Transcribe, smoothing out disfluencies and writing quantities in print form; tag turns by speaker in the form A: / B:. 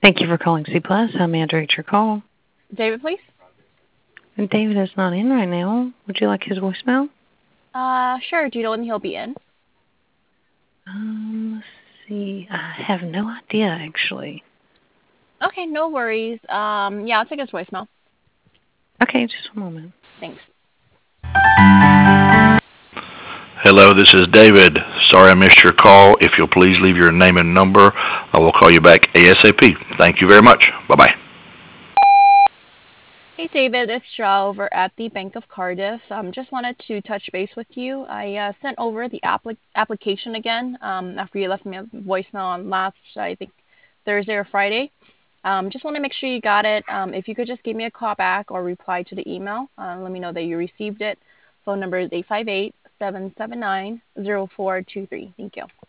A: Thank you for calling C Plus. How may I direct your call?
B: David, please.
A: And David is not in right now. Would you like his voicemail?
B: Sure. Do you know when he'll be in?
A: Let's see. I have no idea actually.
B: Okay, no worries. Yeah, I'll take his voicemail.
A: Okay, just a moment.
B: Thanks.
C: Hello, this is David. Sorry I missed your call. If you'll please leave your name and number, I will call you back ASAP. Thank you very much. Bye-bye.
B: Hey, David, it's Shaw over at the Bank of Cardiff. Just wanted to touch base with you. I sent over the application again after you left me a voicemail on last, I think, Thursday or Friday. Just want to make sure you got it. If you could just give me a call back or reply to the email, let me know that you received it. Phone number is 858-779-0423. Thank you.